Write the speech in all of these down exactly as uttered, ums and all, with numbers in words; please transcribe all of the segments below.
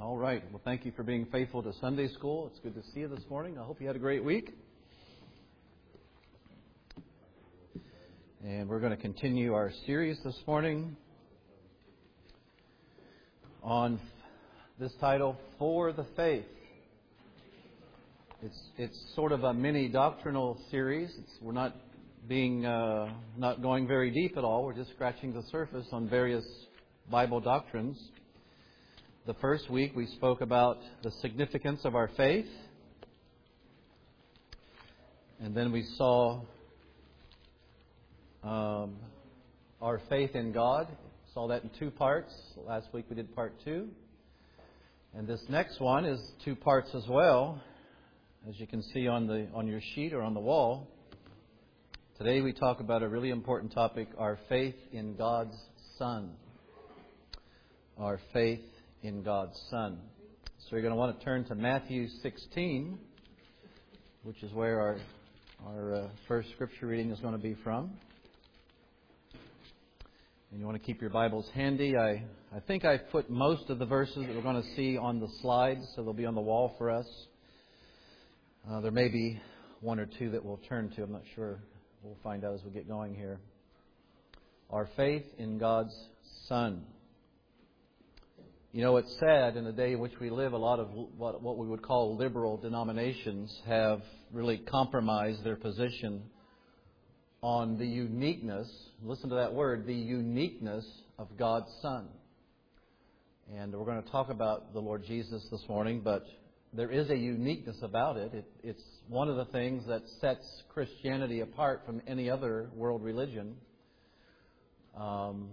All right. Well, thank you for being faithful to Sunday school. It's good to see you this morning. I hope you had a great week. And we're going to continue our series this morning on this title, For the Faith. It's it's sort of a mini doctrinal series. It's, we're not being uh, not going very deep at all. We're just scratching the surface on various Bible doctrines. The first week we spoke about the significance of our faith. And then we saw um, our faith in God. Saw that in two parts. Last week we did part two. And this next one is two parts as well, as you can see on the on your sheet or on the wall. Today we talk about a really important topic, our faith in God's Son. Our faith in God's Son. So you're going to want to turn to Matthew sixteen, which is where our our uh, first scripture reading is going to be from. And you want to keep your Bibles handy. I, I think I've put most of the verses that we're going to see on the slides, so they'll be on the wall for us. Uh, there may be one or two that we'll turn to. I'm not sure. We'll find out as we get going here. Our faith in God's Son. You know, it's sad in the day in which we live, a lot of what, what we would call liberal denominations have really compromised their position on the uniqueness, listen to that word, the uniqueness of God's Son. And we're going to talk about the Lord Jesus this morning, but there is a uniqueness about it. it. It's one of the things that sets Christianity apart from any other world religion. Um...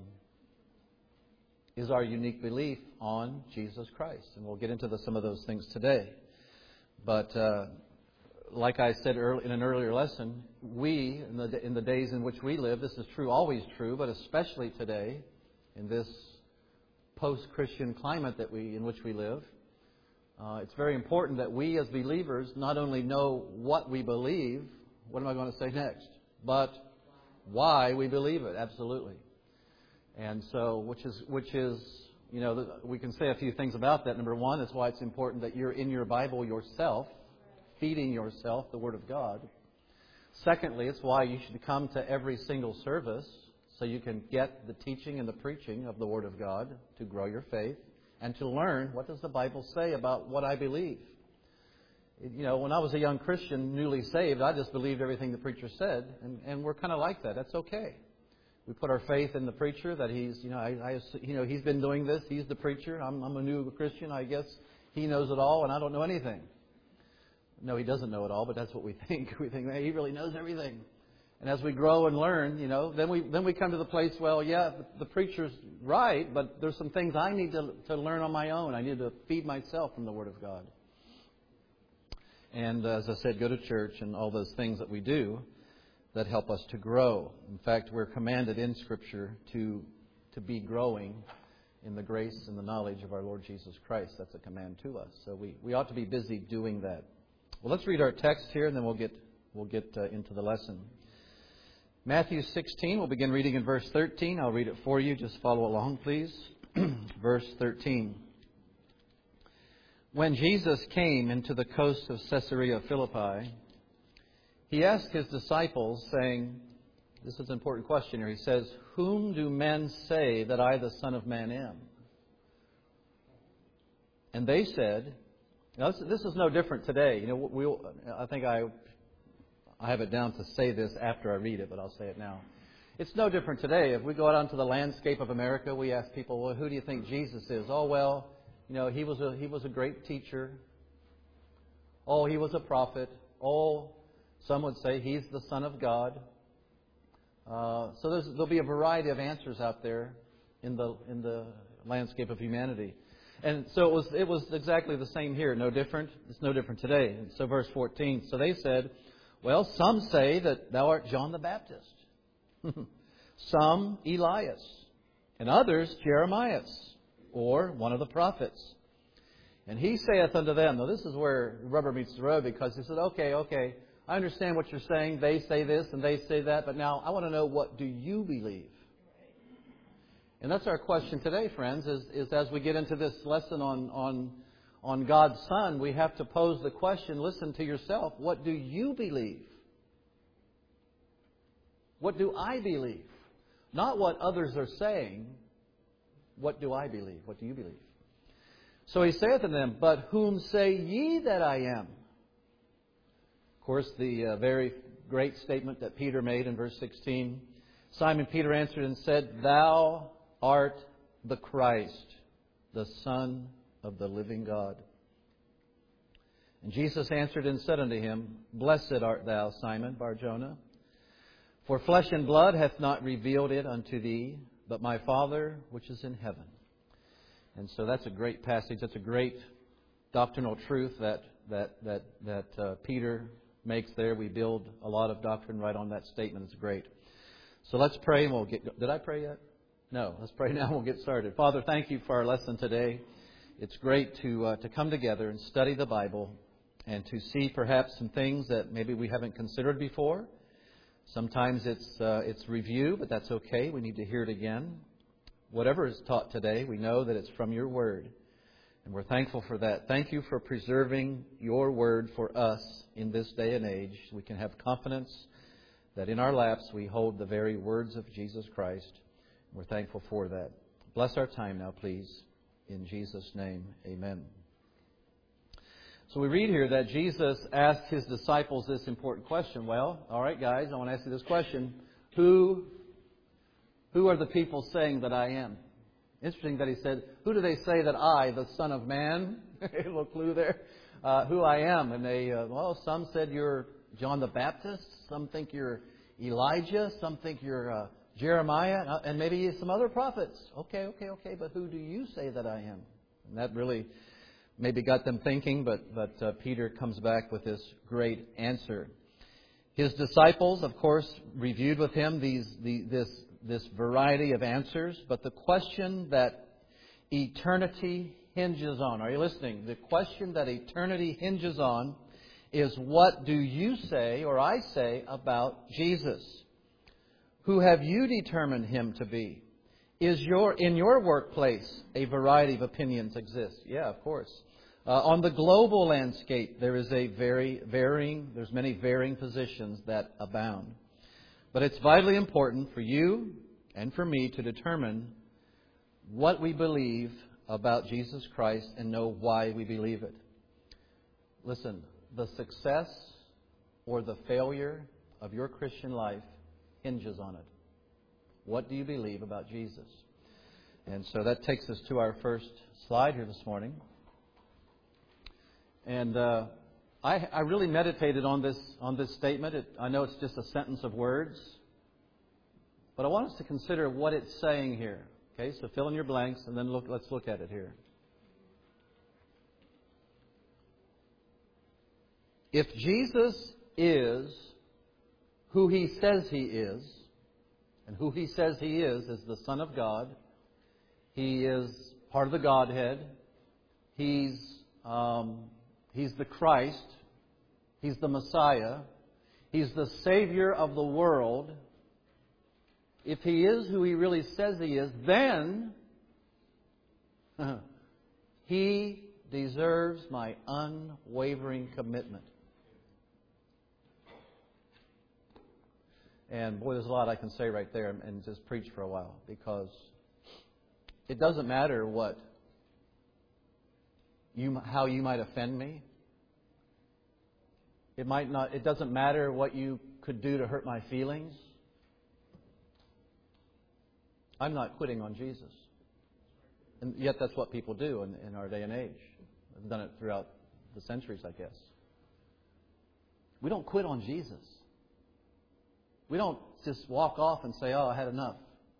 is our unique belief on Jesus Christ. And we'll get into the, some of those things today. But uh, like I said early, in an earlier lesson, we, in the, in the days in which we live, this is true, always true, but especially today, in this post-Christian climate that we in which we live, uh, it's very important that we as believers not only know what we believe, what am I going to say next, but why we believe it, absolutely. And so, which is, which is, you know, we can say a few things about that. Number one, is why it's important that you're in your Bible yourself, feeding yourself the Word of God. Secondly, it's why you should come to every single service so you can get the teaching and the preaching of the Word of God to grow your faith and to learn what does the Bible say about what I believe. You know, when I was a young Christian, newly saved, I just believed everything the preacher said, and, and we're kind of like that. That's okay. We put our faith in the preacher that he's, you know, I, I, you know, he's been doing this. He's the preacher. I'm, I'm a new Christian. I guess he knows it all, and I don't know anything. No, he doesn't know it all, but that's what we think. We think, hey, he really knows everything. And as we grow and learn, you know, then we then we come to the place. Well, yeah, the, the preacher's right, but there's some things I need to to learn on my own. I need to feed myself from the Word of God. And uh, as I said, go to church and all those things that we do that help us to grow. In fact, we're commanded in Scripture to to be growing in the grace and the knowledge of our Lord Jesus Christ. That's a command to us. So we, we ought to be busy doing that. Well, let's read our text here, and then we'll get we'll get uh, into the lesson. Matthew sixteen. We'll begin reading in verse thirteen. I'll read it for you. Just follow along, please. Verse thirteen. When Jesus came into the coast of Caesarea Philippi, He asked His disciples, saying, this is an important question here. He says, whom do men say that I, the Son of Man, am? And they said, now this, this is no different today. You know, we'll, I think I, I have it down to say this after I read it, but I'll say it now. It's no different today. If we go out onto the landscape of America, we ask people, well, who do you think Jesus is? Oh, well, you know, he was a he was a great teacher. Oh, he was a prophet. Oh, some would say he's the Son of God. Uh, so there's, there'll be a variety of answers out there in the in the landscape of humanity. And so it was it was exactly the same here. No different. It's no different today. And so verse fourteen. So they said, well, some say that thou art John the Baptist. Some Elias. And others Jeremiah, or one of the prophets. And he saith unto them, now this is where the rubber meets the road, because he said, okay, okay, I understand what you're saying. They say this and they say that, but now I want to know, what do you believe? And that's our question today, friends, is, is as we get into this lesson on, on, on God's Son, we have to pose the question, listen to yourself, what do you believe? What do I believe? Not what others are saying. What do I believe? What do you believe? So he saith to them, but whom say ye that I am? Of course, the uh, very great statement that Peter made in verse sixteen. Simon Peter answered and said, Thou art the Christ, the Son of the living God. And Jesus answered and said unto him, Blessed art thou, Simon Bar-Jonah, for flesh and blood hath not revealed it unto thee, but my Father which is in heaven. And so that's a great passage. That's a great doctrinal truth that that that that uh, Peter makes there. We build a lot of doctrine right on that statement. It's great. So let's pray and we'll get... Did I pray yet? No. Let's pray now and we'll get started. Father, thank you for our lesson today. It's great to uh, to come together and study the Bible and to see perhaps some things that maybe we haven't considered before. Sometimes it's uh, it's review, but that's okay. We need to hear it again. Whatever is taught today, we know that it's from your Word. And we're thankful for that. Thank you for preserving your Word for us in this day and age. We can have confidence that in our laps we hold the very words of Jesus Christ. We're thankful for that. Bless our time now, please. In Jesus' name, amen. So we read here that Jesus asked His disciples this important question. Well, all right, guys, I want to ask you this question. Who, who are the people saying that I am? Interesting that He said, who do they say that I, the Son of Man, a little clue there, uh, who I am? And they, uh, well, some said you're John the Baptist. Some think you're Elijah. Some think you're uh, Jeremiah. And maybe some other prophets. Okay, okay, okay, but who do you say that I am? And that really... maybe got them thinking, but, but uh, Peter comes back with this great answer. His disciples, of course, reviewed with him these the, this, this variety of answers. But the question that eternity hinges on, are you listening? The question that eternity hinges on is, what do you say, or I say, about Jesus? Who have you determined Him to be? Is your in your workplace a variety of opinions exist? Yeah, of course. Uh, on the global landscape, there is a very varying, there's many varying positions that abound. But it's vitally important for you and for me to determine what we believe about Jesus Christ and know why we believe it. Listen, the success or the failure of your Christian life hinges on it. What do you believe about Jesus? And so that takes us to our first slide here this morning. And uh, I, I really meditated on this on this statement. It, I know it's just a sentence of words, but I want us to consider what it's saying here. Okay, so fill in your blanks, and then look. Let's look at it here. If Jesus is who He says He is, and who He says He is is the Son of God, He is part of the Godhead. He's um, He's the Christ. He's the Messiah. He's the Savior of the world. If He is who He really says He is, then He deserves my unwavering commitment. And boy, there's a lot I can say right there and just preach for a while, because it doesn't matter what you, how you might offend me. It might not. It doesn't matter what you could do to hurt my feelings. I'm not quitting on Jesus, and yet that's what people do in, in our day and age. They've done it throughout the centuries, I guess. We don't quit on Jesus. We don't just walk off and say, "Oh, I had enough."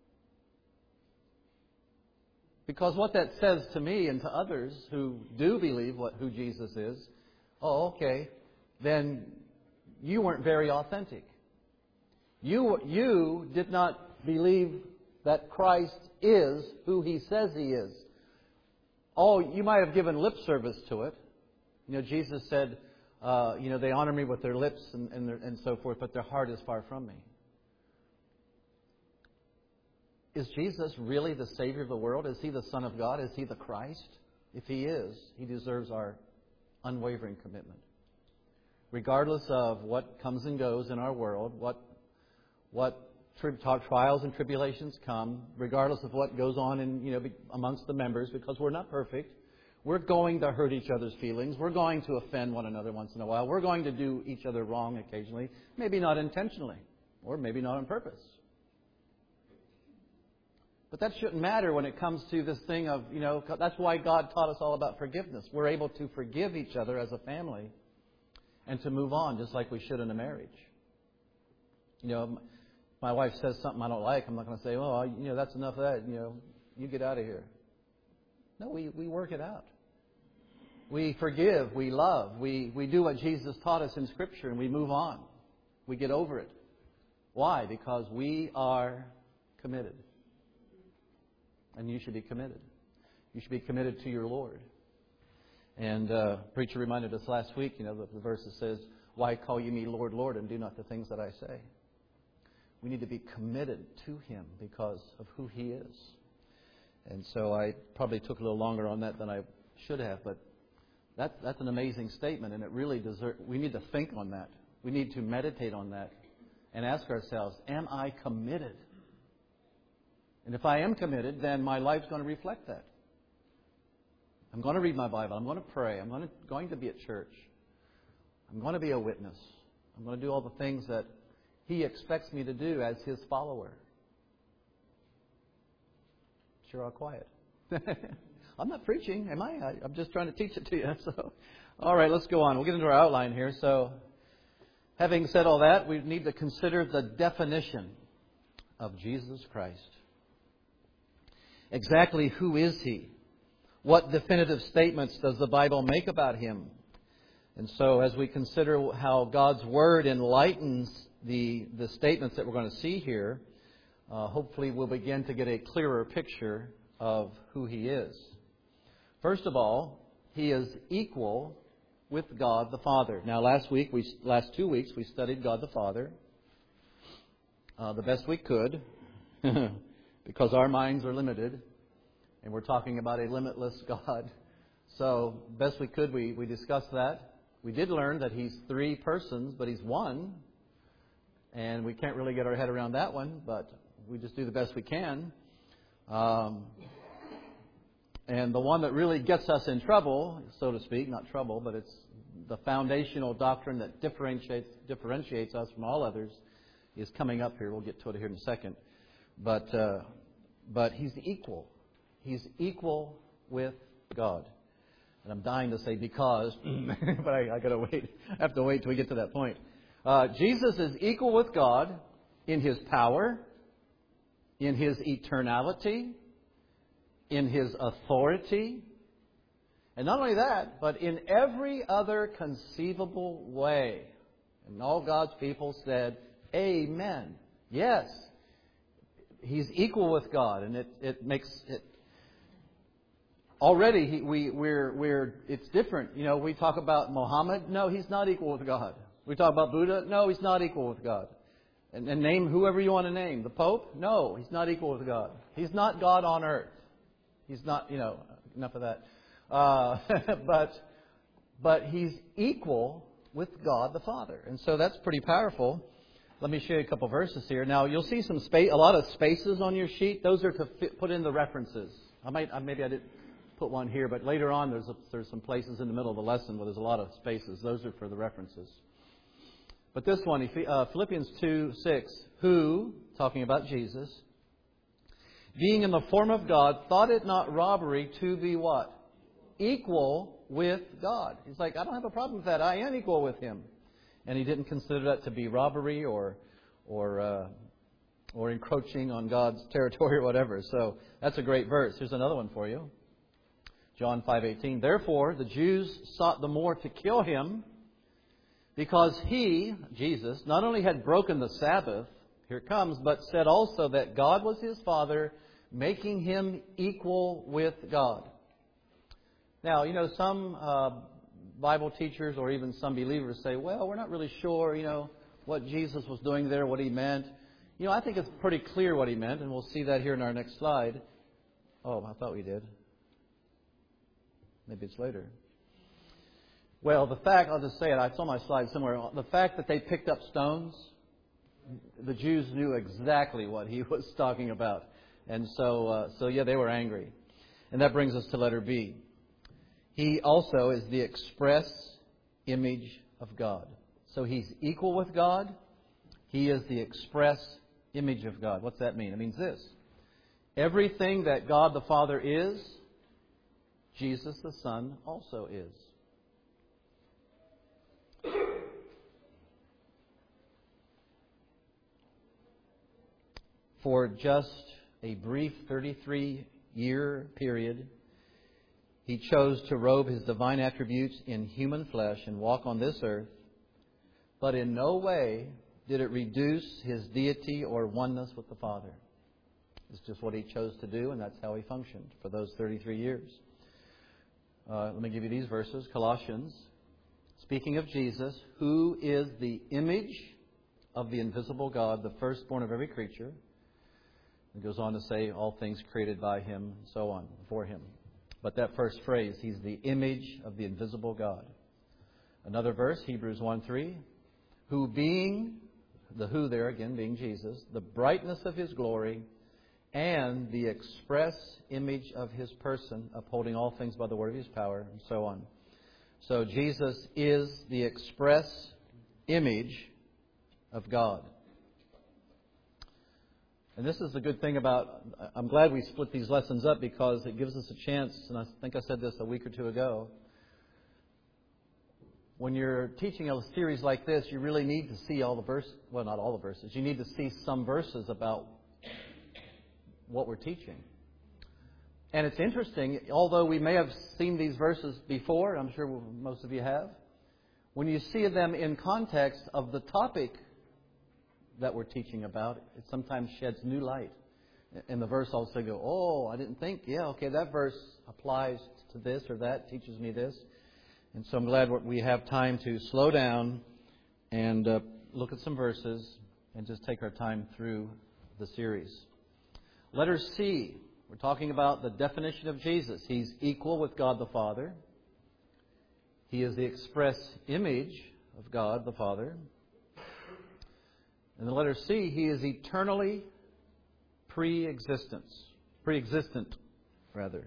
Because what that says to me and to others who do believe what who Jesus is, oh, okay, then you weren't very authentic. You you did not believe that Christ is who He says He is. Oh, you might have given lip service to it. You know, Jesus said, uh, you know, they honor me with their lips and and, their, and so forth, but their heart is far from me. is Jesus really the Savior of the world? Is He the Son of God? Is He the Christ? If He is, He deserves our unwavering commitment. Regardless of what comes and goes in our world, what what tri- trials and tribulations come, regardless of what goes on in you know amongst the members, because we're not perfect, we're going to hurt each other's feelings. We're going to offend one another once in a while. We're going to do each other wrong occasionally, maybe not intentionally, or maybe not on purpose. But that shouldn't matter when it comes to this thing of, you know, that's why God taught us all about forgiveness. We're able to forgive each other as a family and to move on just like we should in a marriage. You know, my wife says something I don't like. I'm not going to say, well, you know, that's enough of that. You know, you get out of here. No, we, we work it out. We forgive. We love. We, we do what Jesus taught us in Scripture and we move on. We get over it. Why? Because we are committed. And you should be committed. You should be committed to your Lord. And uh, preacher reminded us last week, you know, the, the verse that says, "Why call ye me Lord, Lord, and do not the things that I say?" We need to be committed to Him because of who He is. And so I probably took a little longer on that than I should have, but that, that's an amazing statement, and it really deserves. We need to think on that. We need to meditate on that and ask ourselves, am I committed? And if I am committed, then my life's going to reflect that. I'm going to read my Bible. I'm going to pray. I'm going to, going to be at church. I'm going to be a witness. I'm going to do all the things that He expects me to do as His follower. Sure, all quiet. I'm not preaching, am I? I? I'm just trying to teach it to you. So, all right, let's go on. We'll get into our outline here. So, having said all that, we need to consider the definition of Jesus Christ. Exactly who is He? What definitive statements does the Bible make about Him? And so as we consider how God's Word enlightens the, the statements that we're going to see here, uh, hopefully we'll begin to get a clearer picture of who He is. First of all, He is equal with God the Father. Now last week, we last two weeks, we studied God the Father uh, the best we could. Because our minds are limited, and we're talking about a limitless God. So, best we could, we, we discussed that. We did learn that He's three persons, but He's one. And we can't really get our head around that one, but we just do the best we can. Um, and the one that really gets us in trouble, so to speak, not trouble, but it's the foundational doctrine that differentiates, differentiates us from all others, is coming up here. We'll get to it here in a second. But uh, but He's equal. He's equal with God. And I'm dying to say because, but I, I got to wait. I have to wait till we get to that point. Uh, Jesus is equal with God in His power, in His eternality, in His authority, and not only that, but in every other conceivable way. And all God's people said, "Amen." Yes. He's equal with God, and it, it makes it already he, we we're we're it's different. You know, we talk about Muhammad. No, he's not equal with God. We talk about Buddha. No, he's not equal with God. And, and name whoever you want to name. The Pope. No, he's not equal with God. He's not God on earth. He's not. You know, enough of that. Uh, but but he's equal with God the Father, and so that's pretty powerful. Let me show you a couple verses here. Now, you'll see some space, a lot of spaces on your sheet. Those are to fit, put in the references. I might, maybe I didn't put one here, but later on there's a, there's some places in the middle of the lesson where there's a lot of spaces. Those are for the references. But this one, uh, Philippians two six, who, talking about Jesus, being in the form of God, thought it not robbery to be what? Equal with God. He's like, I don't have a problem with that. I am equal with Him. And He didn't consider that to be robbery or or uh, or encroaching on God's territory or whatever. So that's a great verse. Here's another one for you. John five eighteen. Therefore, the Jews sought the more to kill Him because He, Jesus, not only had broken the Sabbath, here it comes, but said also that God was His Father, making Him equal with God. Now, you know, some Uh, Bible teachers or even some believers say, well, we're not really sure, you know, what Jesus was doing there, what He meant. You know, I think it's pretty clear what he meant, and we'll see that here in our next slide. Oh, I thought we did. Maybe it's later. Well, the fact, I'll just say it, I saw my slide somewhere. The fact that they picked up stones, the Jews knew exactly what he was talking about. And so, uh, so yeah, they were angry. And that brings us to letter B. He also is the express image of God. So he's equal with God. He is the express image of God. What's that mean? It means this. Everything that God the Father is, Jesus the Son also is. For just a brief thirty-three year period, He chose to robe His divine attributes in human flesh and walk on this earth, but in no way did it reduce His deity or oneness with the Father. It's just what He chose to do, and that's how He functioned for those thirty-three years. Uh, let me give you these verses. Colossians, speaking of Jesus, who is the image of the invisible God, the firstborn of every creature. It goes on to say all things created by Him, and so on, for Him. But that first phrase, He's the image of the invisible God. Another verse, Hebrews one three, who being, the who there again being Jesus, the brightness of His glory and the express image of His person, upholding all things by the word of His power, and so on. So Jesus is the express image of God. And this is the good thing about, I'm glad we split these lessons up because it gives us a chance, and I think I said this a week or two ago, when you're teaching a series like this, you really need to see all the verses, well, not all the verses, you need to see some verses about what we're teaching. And it's interesting, although we may have seen these verses before, I'm sure most of you have, when you see them in context of the topic that we're teaching about, it sometimes sheds new light. And the verse also go, oh, I didn't think, yeah, okay, that verse applies to this or that, teaches me this. And so I'm glad we have time to slow down and uh, look at some verses and just take our time through the series. Letter C, we're talking about the definition of Jesus. He's equal with God the Father. He is the express image of God the Father. In the letter C, He is eternally pre-existence, pre-existent, rather.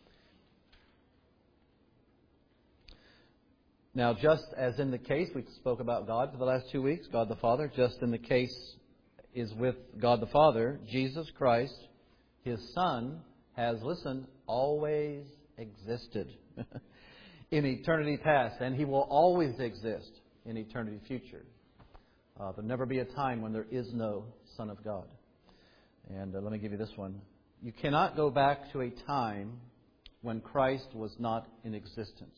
Now, just as in the case, we spoke about God for the last two weeks, God the Father, just in the case is with God the Father, Jesus Christ, His Son, has, listen, always existed in eternity past, and He will always exist in eternity future. Uh, there'll never be a time when there is no Son of God. And uh, let me give you this one. You cannot go back to a time when Christ was not in existence.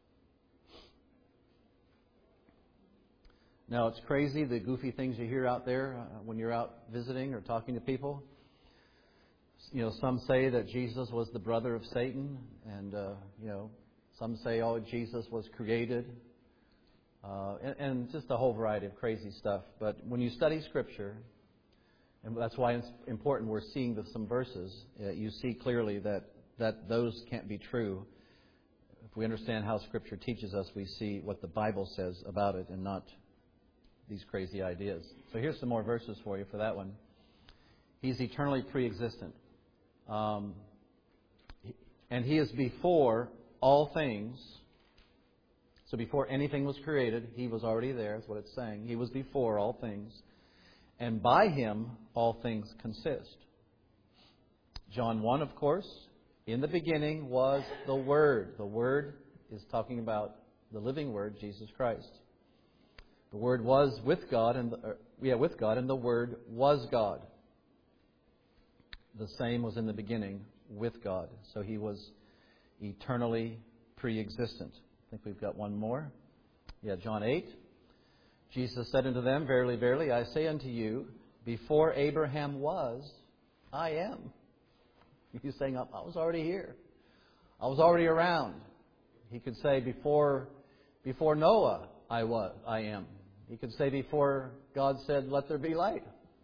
Now, it's crazy, the goofy things you hear out there uh, when you're out visiting or talking to people. You know, some say that Jesus was the brother of Satan. And, uh, you know, some say, oh, Jesus was created. Uh, and, and just a whole variety of crazy stuff. But when you study Scripture, and that's why it's important we're seeing the, some verses, uh, you see clearly that, that those can't be true. If we understand how Scripture teaches us, we see what the Bible says about it and not these crazy ideas. So here's some more verses for you for that one. He's eternally pre-existent. Um, and He is before all things. So before anything was created, He was already there, is what it's saying. He was before all things. And by Him, all things consist. John one, of course, in the beginning was the Word. The Word is talking about the living Word, Jesus Christ. The Word was with God, and the, uh, yeah, with God, and the Word was God. The same was in the beginning with God. So He was eternally pre-existent. I think we've got one more. Yeah, John eight. Jesus said unto them, verily, verily, I say unto you, before Abraham was, I am. He's saying, I was already here. I was already around. He could say, before, before Noah, I was, I am. He could say, before God said, let there be light,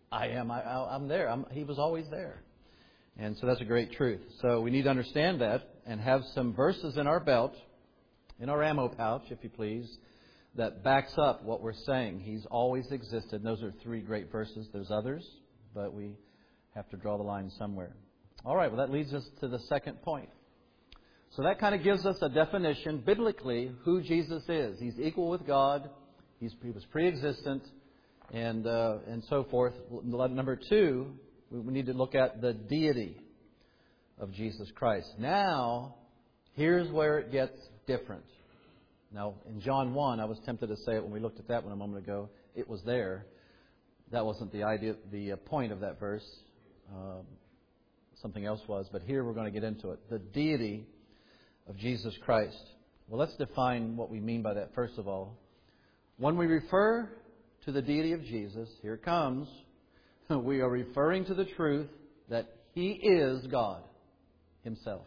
I am. I, I'm there. I'm, he was always there. And so that's a great truth. So we need to understand that and have some verses in our belt, in our ammo pouch, if you please, that backs up what we're saying. He's always existed. And those are three great verses. There's others, but we have to draw the line somewhere. All right, well, that leads us to the second point. So that kind of gives us a definition, biblically, who Jesus is. He's equal with God. He's, he was pre-existent, and uh, and so forth. Number two, we need to look at the deity of Jesus Christ. Now, here's where it gets different. Now, in John one, I was tempted to say it when we looked at that one a moment ago. It was there. That wasn't the idea, the point of that verse. Um, something else was. But here we're going to get into it. The deity of Jesus Christ. Well, let's define what we mean by that first of all. When we refer to the deity of Jesus, here it comes, we are referring to the truth that He is God Himself.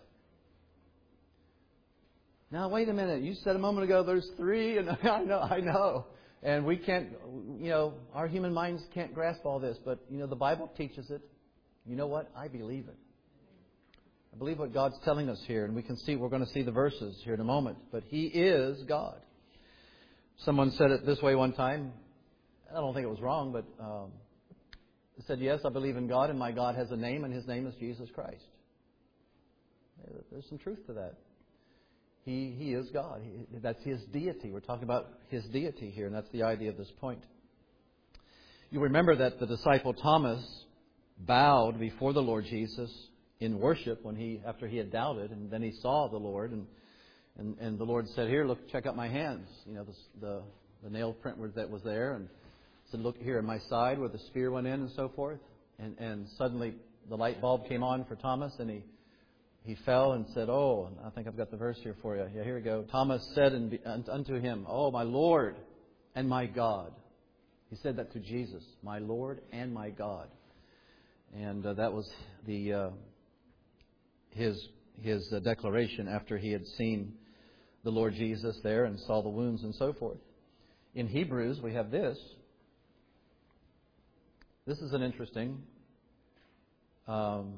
Now, wait a minute. You said a moment ago there's three, and I know, I know. And we can't, you know, our human minds can't grasp all this. But, you know, the Bible teaches it. You know what? I believe it. I believe what God's telling us here. And we can see, we're going to see the verses here in a moment. But He is God. Someone said it this way one time. I don't think it was wrong, but um, it said, yes, I believe in God, and my God has a name, and His name is Jesus Christ. There's some truth to that. He He is God. He, that's His deity. We're talking about His deity here, and that's the idea of this point. You remember that the disciple Thomas bowed before the Lord Jesus in worship when he after he had doubted, and then he saw the Lord, and and, and the Lord said, "Here, look, check out my hands." You know, the the, the nail print that was there, and said, "Look here in my side where the spear went in," and so forth. And and suddenly the light bulb came on for Thomas, and he. He fell and said, "Oh," I think I've got the verse here for you. Yeah, here we go. Thomas said unto Him, "Oh, my Lord and my God." He said that to Jesus, "My Lord and my God." And uh, that was the uh, his his uh, declaration after he had seen the Lord Jesus there and saw the wounds and so forth. In Hebrews, we have this. This is an interesting. Um,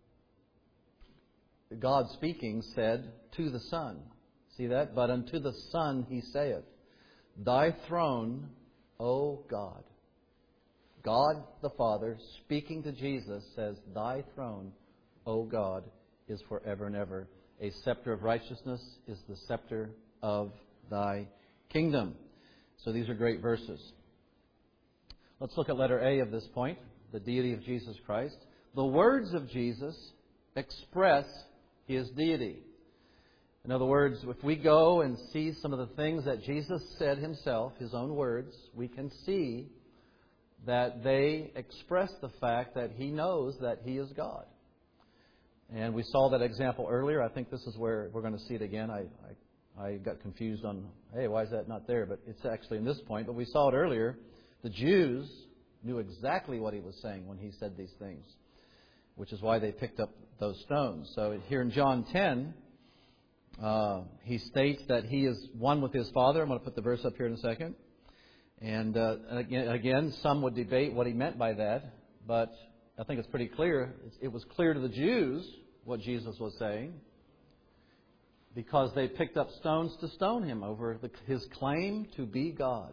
God speaking said to the Son. See that? But unto the Son He saith, Thy throne, O God. God the Father speaking to Jesus says, Thy throne, O God, is forever and ever. A scepter of righteousness is the scepter of Thy kingdom. So these are great verses. Let's look at letter A of this point, the deity of Jesus Christ. The words of Jesus express His deity. In other words, if we go and see some of the things that Jesus said Himself, His own words, we can see that they express the fact that He knows that He is God. And we saw that example earlier. I think this is where we're going to see it again. I, I, I got confused on, hey, why is that not there? But it's actually in this point. But we saw it earlier. The Jews knew exactly what He was saying when He said these things, which is why they picked up those stones. So here in John ten, uh, He states that He is one with His Father. I'm going to put the verse up here in a second. And uh, again, again, some would debate what He meant by that, but I think it's pretty clear. It was clear to the Jews what Jesus was saying, because they picked up stones to stone Him over the, His claim to be God.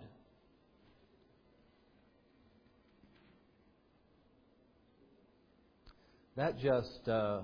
That just uh,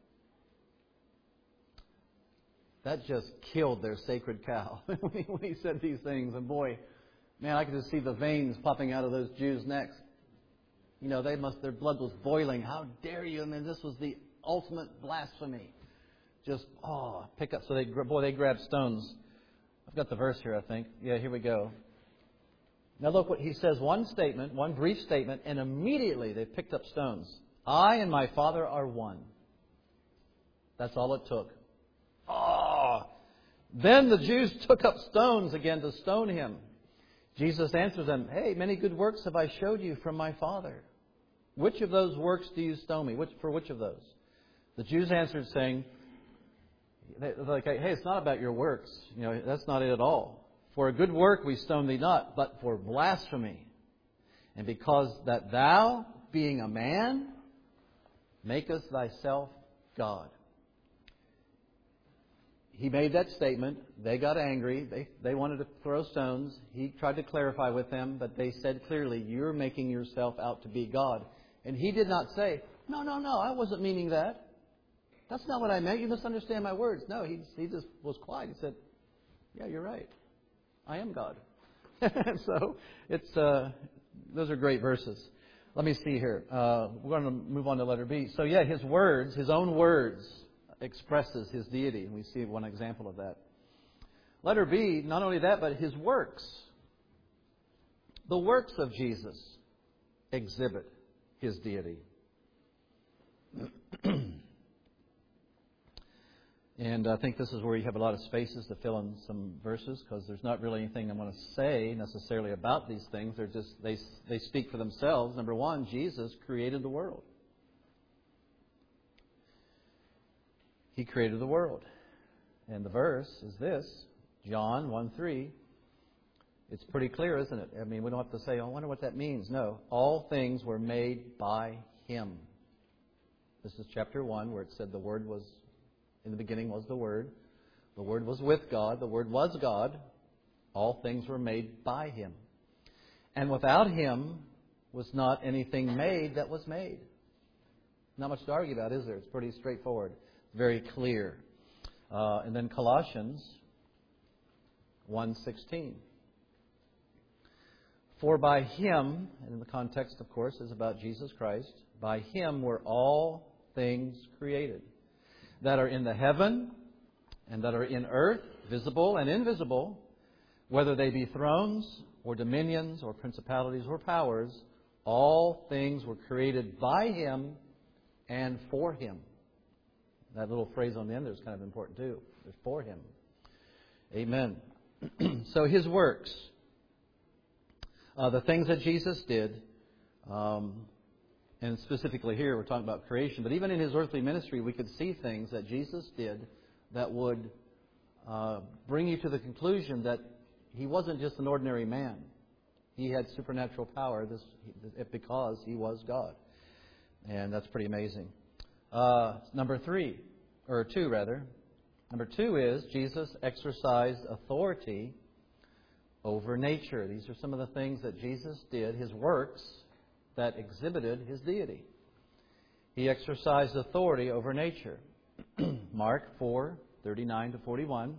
that just killed their sacred cow when he said these things. And boy, man, I could just see the veins popping out of those Jews' necks. You know, they must their blood was boiling. How dare you? I mean, this was the ultimate blasphemy. Just oh, pick up. So they boy, they grabbed stones. I've got the verse here, I think. Yeah, here we go. Now look what he says. One statement, one brief statement, and immediately they picked up stones. I and my Father are one. That's all it took. Oh! Then the Jews took up stones again to stone Him. Jesus answers them, hey, many good works have I showed you from my Father. Which of those works do you stone me? Which, for which of those? The Jews answered saying, they're like, hey, it's not about your works. You know, that's not it at all. For a good work we stone thee not, but for blasphemy. And because that thou, being a man, makest thyself God. He made that statement. They got angry. They, they wanted to throw stones. He tried to clarify with them, but they said clearly, you're making yourself out to be God. And He did not say, no, no, no, I wasn't meaning that. That's not what I meant. You misunderstand my words. No, he, he just was quiet. He said, yeah, you're right. I am God. So it's uh, those are great verses. Let me see here. Uh, we're going to move on to letter B. So yeah, His words, His own words, expresses His deity. And we see one example of that. Letter B, not only that, but His works. The works of Jesus exhibit His deity. And I think this is where you have a lot of spaces to fill in some verses, because there's not really anything I want to say necessarily about these things. They're just they they speak for themselves. Number one, Jesus created the world. He created the world. And the verse is this, John one three. It's pretty clear, isn't it? I mean, we don't have to say, oh, I wonder what that means. No. All things were made by Him. This is chapter one, where it said the Word was, in the beginning was the Word. The Word was with God. The Word was God. All things were made by Him. And without Him was not anything made that was made. Not much to argue about, is there? It's pretty straightforward. Very clear. Uh, and then Colossians one sixteen. For by Him, and in the context, of course, is about Jesus Christ, by Him were all things created, that are in the heaven and that are in earth, visible and invisible, whether they be thrones or dominions or principalities or powers, all things were created by Him and for Him. That little phrase on the end there is kind of important too. It's for Him. Amen. So His works, uh, the things that Jesus did, um, and specifically here we're talking about creation, but even in His earthly ministry we could see things that Jesus did that would uh, bring you to the conclusion that He wasn't just an ordinary man. He had supernatural power this, because He was God. And that's pretty amazing. Uh, number three, or two rather. Number two is Jesus exercised authority over nature. These are some of the things that Jesus did, His works that exhibited His deity. He exercised authority over nature. Mark four thirty-nine to forty-one.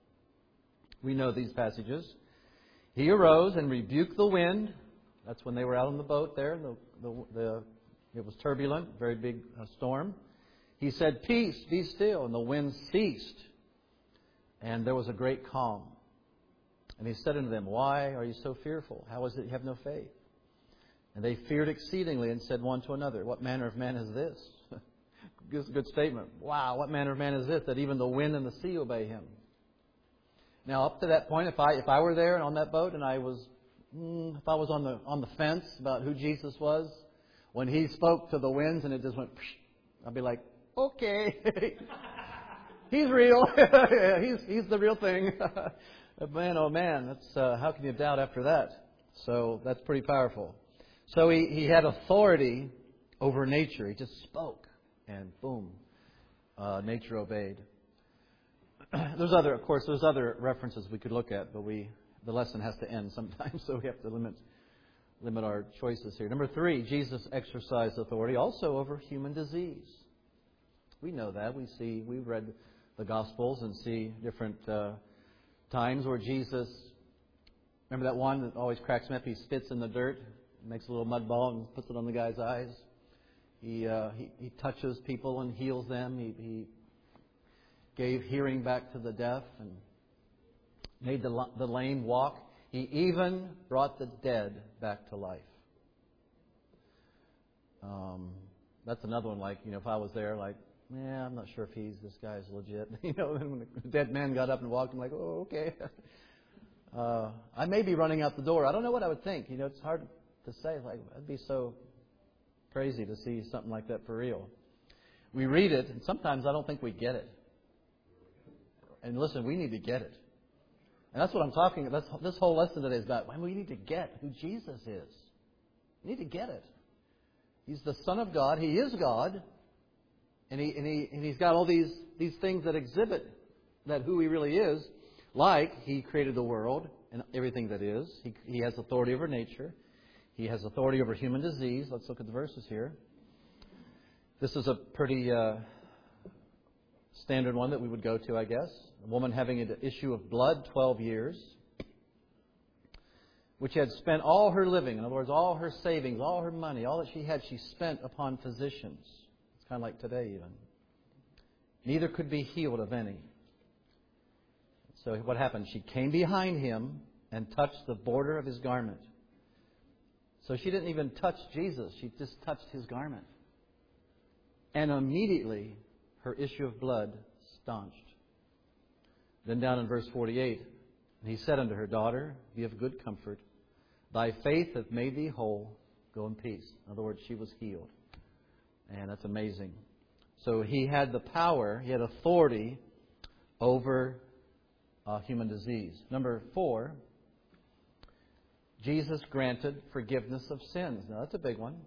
We know these passages. He arose and rebuked the wind. That's when they were out on the boat there. The, the, the, it was turbulent, very big uh, storm. He said, "Peace, be still." And the wind ceased. And there was a great calm. And He said unto them, "Why are you so fearful? How is it you have no faith?" And they feared exceedingly and said one to another, "What manner of man is this?" This is a good statement. Wow, what manner of man is this, that even the wind and the sea obey Him? Now, up to that point, if I if I were there and on that boat, and I was, mm, if I was on the on the fence about who Jesus was, when He spoke to the winds and it just went, psh, I'd be like, okay, He's real. he's he's the real thing. Man, oh man, that's uh, how can you doubt after that? So that's pretty powerful. So he, he had authority over nature. He just spoke, and boom, uh, nature obeyed. There's other, of course, there's other references we could look at, but we the lesson has to end sometimes, so we have to limit limit our choices here. Number three, Jesus exercised authority also over human disease. We know that. We see, we've read the Gospels and see different uh, times where Jesus, remember that one that always cracks me up? He spits in the dirt, makes a little mud ball and puts it on the guy's eyes. He uh, he, he touches people and heals them. He, he gave hearing back to the deaf and made the, the lame walk. He even brought the dead back to life. Um, that's another one. Like, you know, if I was there, like, yeah, I'm not sure if he's this guy's legit. You know, then when the dead man got up and walked, I'm like, oh, okay. Uh, I may be running out the door. I don't know what I would think. You know, it's hard to say. Like, it'd be so crazy to see something like that for real. We read it, and sometimes I don't think we get it. And listen, we need to get it. And that's what I'm talking about. That's, this whole lesson today is about. Well, we need to get who Jesus is. You need to get it. He's the Son of God. He is God. And, he, and, he, and He's got all these, these things that exhibit that who He really is. Like He created the world and everything that is. He, he has authority over nature. He has authority over human disease. Let's look at the verses here. This is a pretty uh, standard one that we would go to, I guess. A woman having an issue of blood, twelve years, which had spent all her living, in other words, all her savings, all her money, all that she had, she spent upon physicians. It's kind of like today even. Neither could be healed of any. So what happened? She came behind Him and touched the border of His garment. So she didn't even touch Jesus. She just touched His garment. And immediately her issue of blood staunched. Then down in verse forty-eight, and He said unto her, Daughter, be of good comfort. Thy faith hath made thee whole. Go in peace. In other words, she was healed. And that's amazing. So He had the power, He had authority over uh, human disease. Number four, Jesus granted forgiveness of sins. Now that's a big one.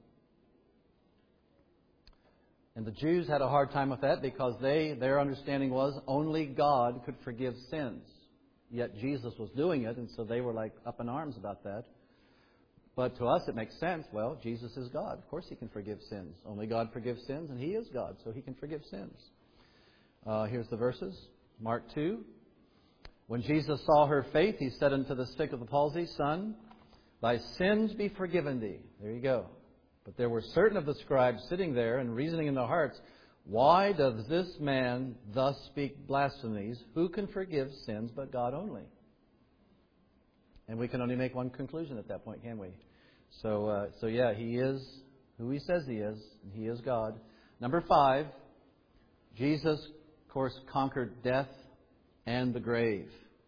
And the Jews had a hard time with that because they their understanding was only God could forgive sins. Yet Jesus was doing it, and so they were like up in arms about that. But to us it makes sense. Well, Jesus is God. Of course He can forgive sins. Only God forgives sins, and He is God, so He can forgive sins. Uh, here's the verses. Mark two. When Jesus saw her faith, He said unto the sick of the palsy, Son, thy sins be forgiven thee. There you go. But there were certain of the scribes sitting there and reasoning in their hearts, Why does this man thus speak blasphemies? Who can forgive sins but God only? And we can only make one conclusion at that point, can we? So, uh, so yeah, He is who He says He is, and He is God. Number five, Jesus, of course, conquered death and the grave.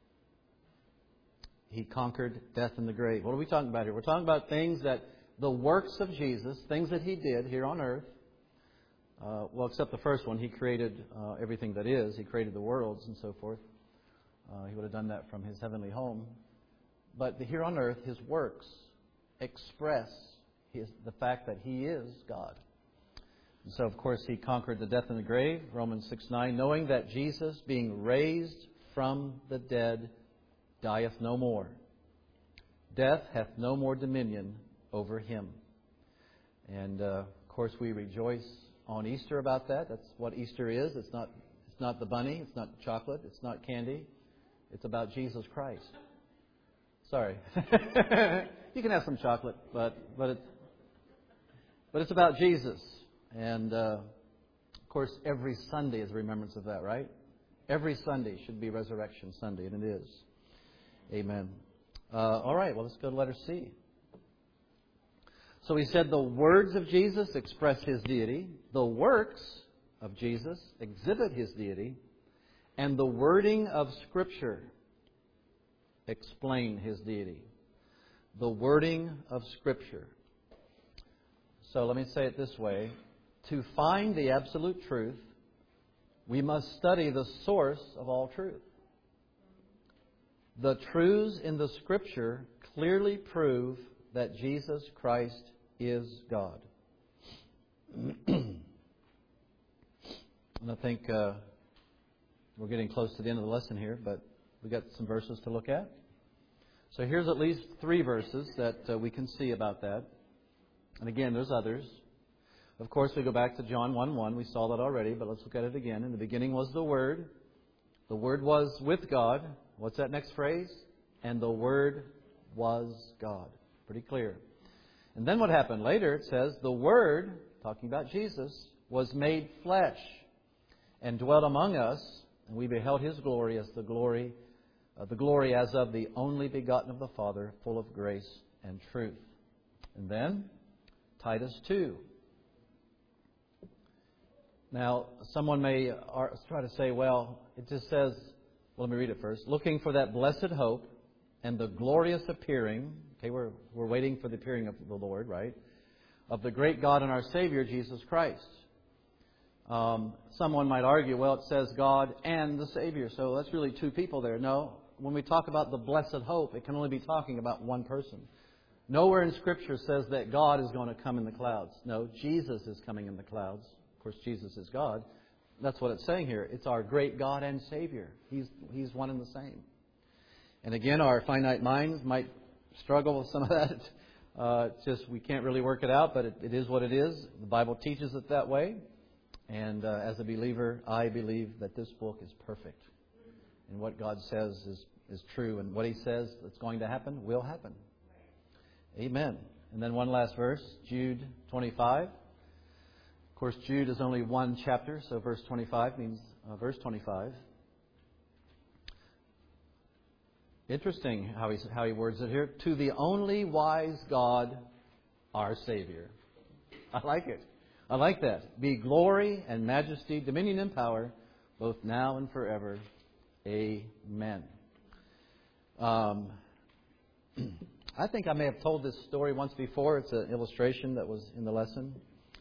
He conquered death and the grave. What are we talking about here? We're talking about things that the works of Jesus, things that He did here on earth. Uh, well, except the first one. He created uh, everything that is. He created the worlds and so forth. Uh, he would have done that from His heavenly home. But the, here on earth, His works express his, the fact that He is God. And so, of course, He conquered the death and the grave. Romans six nine, knowing that Jesus, being raised from the dead, dieth no more. Death hath no more dominion over Him. And, uh, of course, we rejoice on Easter about that. That's what Easter is. It's not, it's not the bunny. It's not chocolate. It's not candy. It's about Jesus Christ. Sorry. You can have some chocolate, but but it's, but it's about Jesus. And, uh, of course, every Sunday is a remembrance of that, right? Every Sunday should be Resurrection Sunday, and it is. Amen. Uh, all right, well, let's go to letter C. So we said the words of Jesus express His deity. The works of Jesus exhibit His deity. And the wording of Scripture explain His deity. The wording of Scripture. So let me say it this way. To find the absolute truth, we must study the source of all truth. The truths in the Scripture clearly prove that Jesus Christ is God. And I think uh, we're getting close to the end of the lesson here, but we've got some verses to look at. So here's at least three verses that uh, we can see about that. And again, there's others. Of course, we go back to John one one. We saw that already, but let's look at it again. In the beginning was the Word. The Word was with God. What's that next phrase? And the Word was God. Pretty clear. And then what happened? Later it says, the Word, talking about Jesus, was made flesh and dwelt among us, and we beheld His glory as the glory, uh, the glory as of the only begotten of the Father, full of grace and truth. And then Titus two. Now, someone may try to say, well, it just says, well, let me read it first. Looking for that blessed hope and the glorious appearing. Okay, we're, we're waiting for the appearing of the Lord, right? Of the great God and our Savior, Jesus Christ. Um, someone might argue, well, it says God and the Savior, so that's really two people there. No, when we talk about the blessed hope, it can only be talking about one person. Nowhere in Scripture says that God is going to come in the clouds. No, Jesus is coming in the clouds. Of course, Jesus is God. That's what it's saying here. It's our great God and Savior. He's, he's one and the same. And again, our finite minds might struggle with some of that. Uh, it's just we can't really work it out, but it, it is what it is. The Bible teaches it that way. And uh, as a believer, I believe that this book is perfect. And what God says is, is true. And what He says that's going to happen will happen. Amen. And then one last verse, Jude twenty-five. Of course, Jude is only one chapter, so verse twenty-five means uh, verse twenty-five. Interesting how he how he words it here. To the only wise God, our Savior. I like it. I like that. Be glory and majesty, dominion and power, both now and forever. Amen. Um, I think I may have told this story once before. It's an illustration that was in the lesson.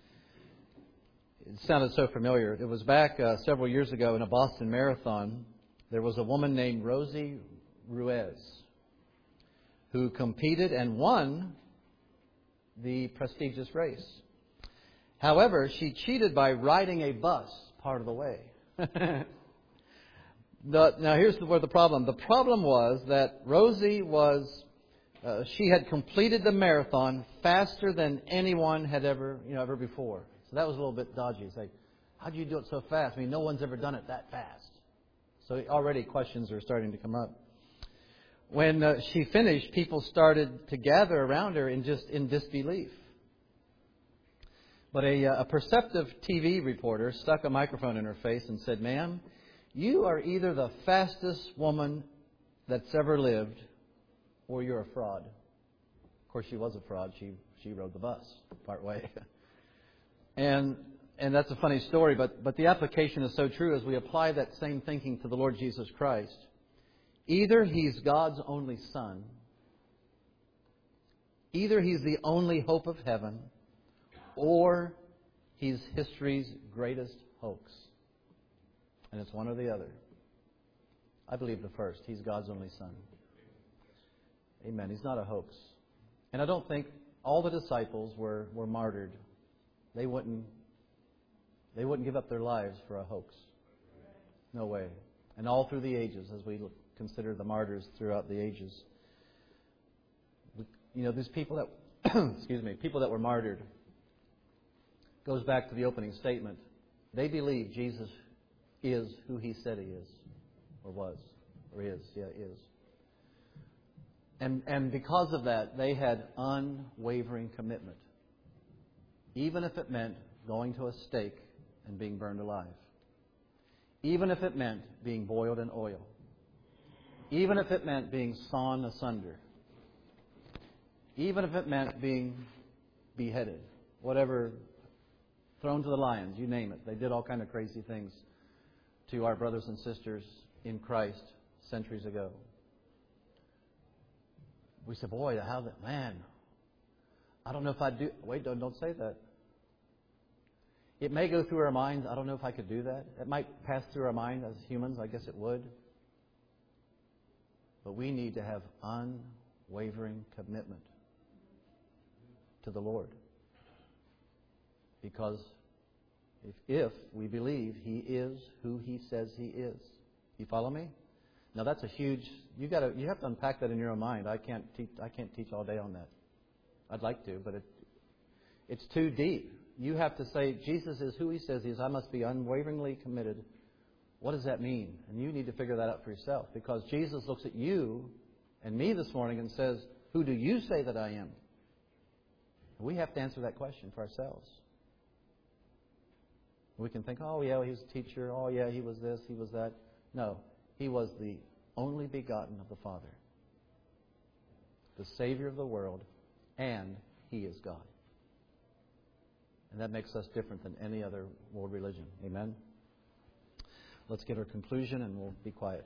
It sounded so familiar. It was back uh, several years ago in a Boston Marathon. There was a woman named Rosie Ruiz who competed and won the prestigious race. However, she cheated by riding a bus part of the way. the, now, here's where the problem. The problem was that Rosie was, uh, she had completed the marathon faster than anyone had ever, you know, ever before. So that was a little bit dodgy. It's like, how'd you do it so fast? I mean, no one's ever done it that fast. So already questions are starting to come up. When uh, she finished, people started to gather around her in just in disbelief. But a, a perceptive T V reporter stuck a microphone in her face and said, "Ma'am, you are either the fastest woman that's ever lived, or you're a fraud." Of course, she was a fraud. She she rode the bus part way. and and that's a funny story, but but the application is so true as we apply that same thinking to the Lord Jesus Christ. Either He's God's only Son, either He's the only hope of heaven, or He's history's greatest hoax. And it's one or the other. I believe the first. He's God's only Son. Amen. He's not a hoax. And I don't think all the disciples were, were martyred. They wouldn't, they wouldn't give up their lives for a hoax. No way. And all through the ages, as we look, consider the martyrs throughout the ages. You know, these people that, excuse me, people that were martyred, goes back to the opening statement. They believe Jesus is who He said He is, or was, or is, yeah, is. And and because of that, they had unwavering commitment, even if it meant going to a stake and being burned alive, even if it meant being boiled in oil, even if it meant being sawn asunder, even if it meant being beheaded, whatever, thrown to the lions, you name it. They did all kind of crazy things to our brothers and sisters in Christ centuries ago. We said, boy, how that, man, I don't know if I'd do, wait, don't, don't say that. It may go through our minds, I don't know if I could do that. It might pass through our mind as humans, I guess it would. But we need to have unwavering commitment to the Lord. Because if, if we believe He is who He says He is. You follow me? Now that's a huge, you got to, you have to unpack that in your own mind. I can't teach, I can't teach all day on that. I'd like to, but it, it's too deep. You have to say, Jesus is who He says He is. I must be unwaveringly committed. What does that mean? And you need to figure that out for yourself. Because Jesus looks at you and me this morning and says, who do you say that I am? We have to answer that question for ourselves. We can think, oh, yeah, he was a teacher. Oh, yeah, he was this, he was that. No, He was the only begotten of the Father, the Savior of the world, and He is God. And that makes us different than any other world religion. Amen? Let's get our conclusion and we'll be quiet.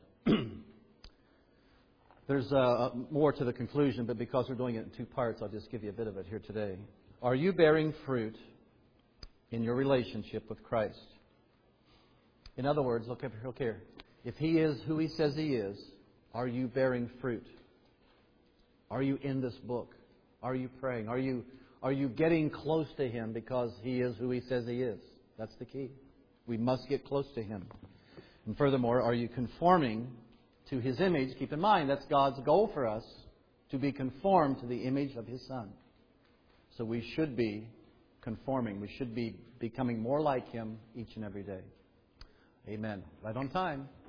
There's uh, more to the conclusion, but because we're doing it in two parts, I'll just give you a bit of it here today. Are you bearing fruit in your relationship with Christ? In other words, look, look here. If He is who He says He is, are you bearing fruit? Are you in this book? Are you praying? Are you, are you getting close to Him because He is who He says He is? That's the key. We must get close to Him. And furthermore, are you conforming to His image? Keep in mind, that's God's goal for us, to be conformed to the image of His Son. So we should be conforming. We should be becoming more like Him each and every day. Amen. Right on time.